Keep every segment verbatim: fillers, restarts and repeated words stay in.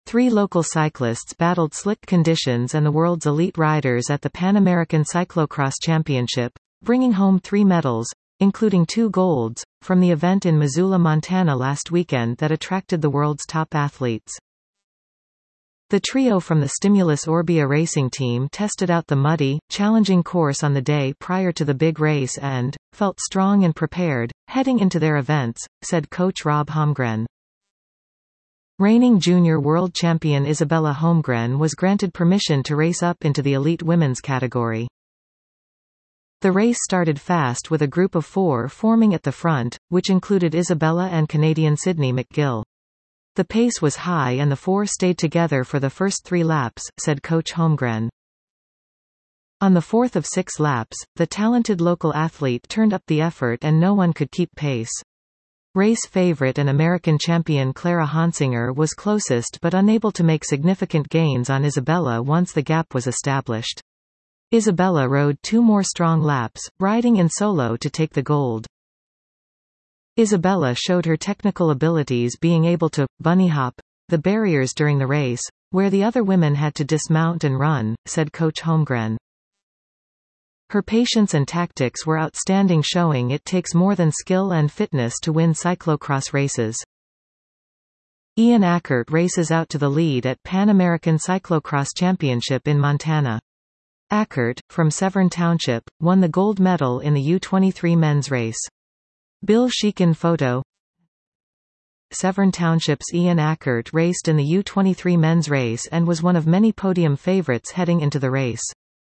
Three local cyclists battled slick conditions and the world's elite riders at the Pan American Cyclocross Championship, bringing home three medals, including two golds, from the event in Missoula, Montana last weekend that attracted the world's top athletes. The trio from the Stimulus Orbea racing team tested out the muddy, challenging course on the day prior to the big race and felt strong and prepared, heading into their events, said coach Rob Holmgren. Reigning junior world champion Isabella Holmgren was granted permission to race up into the elite women's category. The race started fast with a group of four forming at the front, which included Isabella and Canadian Sydney McGill. The pace was high and the four stayed together for the first three laps, said coach Holmgren. On the fourth of six laps, the talented local athlete turned up the effort and no one could keep pace. Race favorite and American champion Clara Honsinger was closest but unable to make significant gains on Isabella once the gap was established. Isabella rode two more strong laps, riding in solo to take the gold. Isabella showed her technical abilities, being able to bunny hop the barriers during the race, where the other women had to dismount and run, said coach Holmgren. Her patience and tactics were outstanding, showing it takes more than skill and fitness to win cyclocross races. Ian Ackert races out to the lead at Pan American Cyclocross Championship in Montana. Ackert, from Severn Township, won the gold medal in the U twenty-three men's race. Bill Sheekin photo. Severn Township's Ian Ackert raced in the U twenty-three men's race and was one of many podium favorites heading into the race.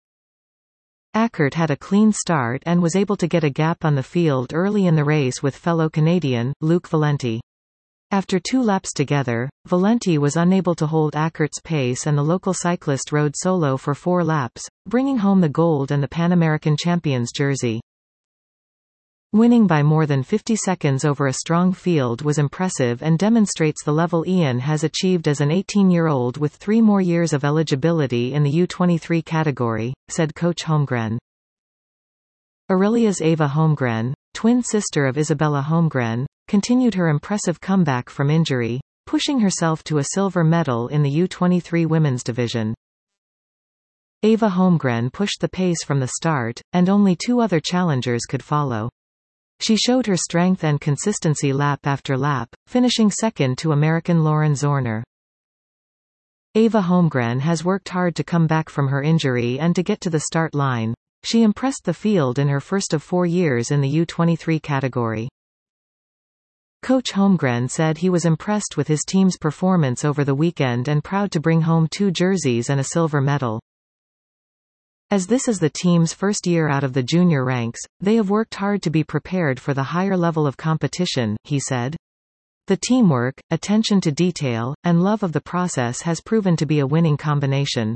Ackert had a clean start and was able to get a gap on the field early in the race with fellow Canadian, Luke Valenti. After two laps together, Valenti was unable to hold Ackert's pace and the local cyclist rode solo for four laps, bringing home the gold and the Pan American Champions jersey. Winning by more than fifty seconds over a strong field was impressive and demonstrates the level Ian has achieved as an eighteen-year-old with three more years of eligibility in the U twenty-three category, said coach Holmgren. Aurelia's Ava Holmgren, twin sister of Isabella Holmgren, continued her impressive comeback from injury, pushing herself to a silver medal in the U twenty-three women's division. Ava Holmgren pushed the pace from the start, and only two other challengers could follow. She showed her strength and consistency lap after lap, finishing second to American Lauren Zorner. Ava Holmgren has worked hard to come back from her injury and to get to the start line. She impressed the field in her first of four years in the U twenty-three category. Coach Holmgren said he was impressed with his team's performance over the weekend and proud to bring home two jerseys and a silver medal. As this is the team's first year out of the junior ranks, they have worked hard to be prepared for the higher level of competition, he said. The teamwork, attention to detail, and love of the process has proven to be a winning combination.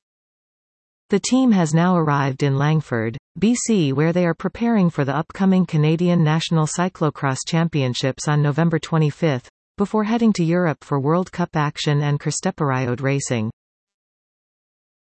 The team has now arrived in Langford, B C, where they are preparing for the upcoming Canadian National Cyclocross Championships on November twenty-fifth, before heading to Europe for World Cup action and Kırstepariode racing.